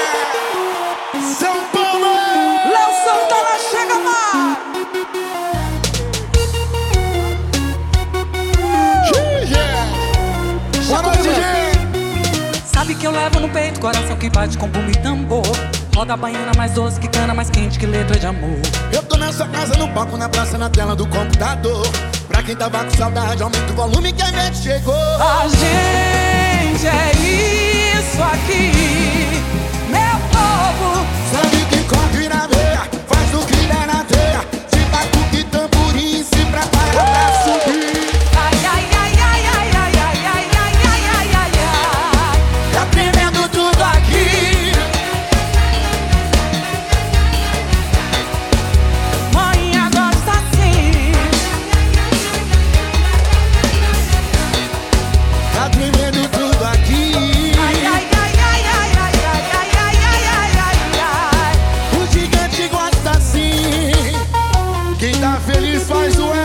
São Paulo! Léo Santana, chega mais! Boa noite, gente! Sabe que eu levo no peito, coração que bate com bumbo e tambor. Roda a baiana mais doce que cana, mais quente que letra de amor. Eu tô nessa casa, no palco, na praça, na tela do computador. Pra quem tava com saudade, aumenta o volume que a gente chegou. A gente é isso aqui, meu povo. Sabe que corre na veia, faz o que der na teia. De batuque e tamborim, se prepara pra subir. Ai, ai, ai, ai, ai, ai, ai, ai, ai, ai, ai, ai, ai. Tá tremendo tudo aqui. Manhã gosta assim. Tá tremendo tudo aqui. Ai, ai, ai, ai, ai, ai, ai, ai, ai, ai, ai, ai, ai. O gigante gosta assim. Quem tá feliz faz o L.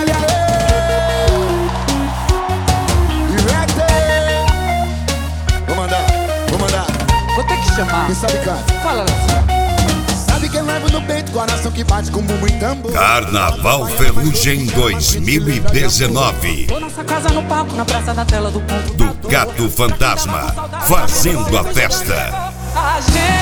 Vou mandar. Vou ter que chamar. Quem sabe canta. Fala, Léo. Sabe que eu levo no peito, coração que bate com bumbo e tambor. Carnaval Ferrugem 2019. Tô nessa casa no palco, na praça da tela do ponto. Do Gato Fantasma, fazendo a festa. A gente